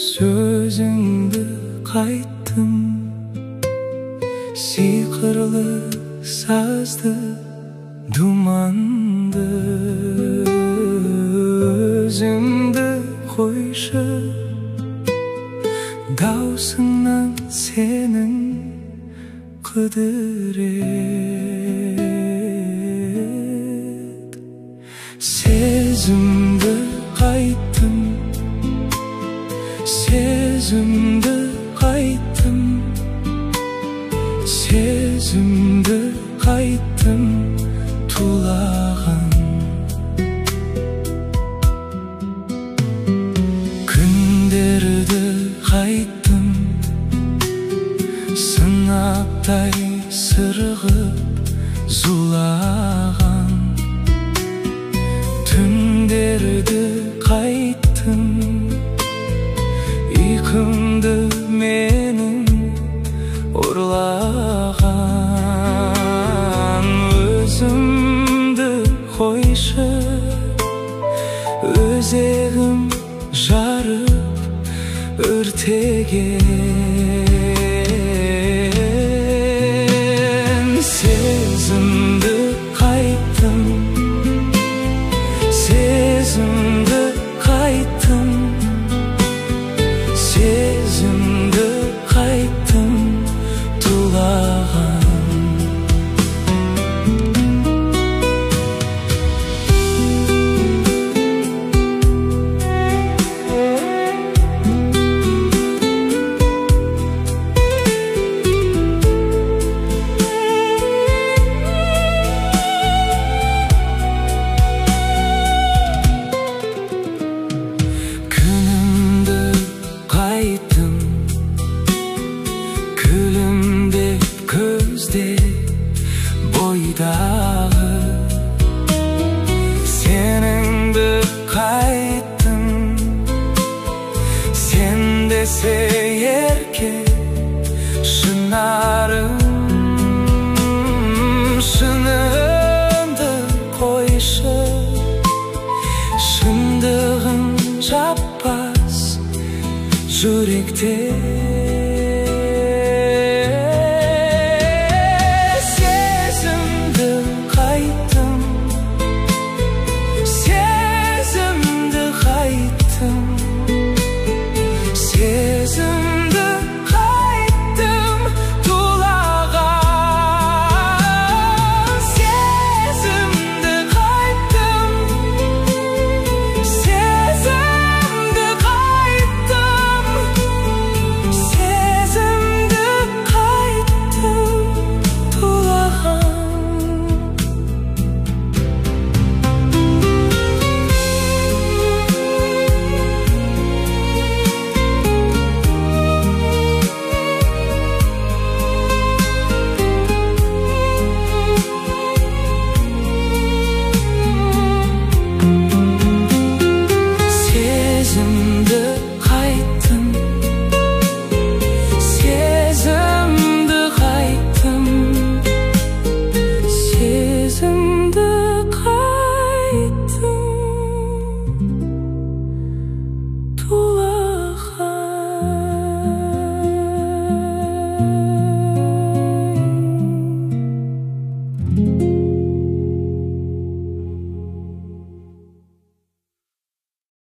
Сөзіңді қайттым, сиқырлы сазды думанды. Өзіңді қойшы, даусыңнан сенің қыдырет. Сезімді қайттым, сезімді қайттым, сезімді қайттым тулаған. Күндерді қайттым, сынаптай сырғып зулаған. Түндерді қайттым, ұйқымды менің ұрлаған. Өзімді қойшы, өзегім жарып өртеген. Сезімді қайттым, сезімді қайттым, сезімді қайттым тулаған. Күлімдеп көзде бойдағы сеніңді қайттым. Сен десе ерке шынарым, шынымды қойшы, шындығын жаппас жүректе.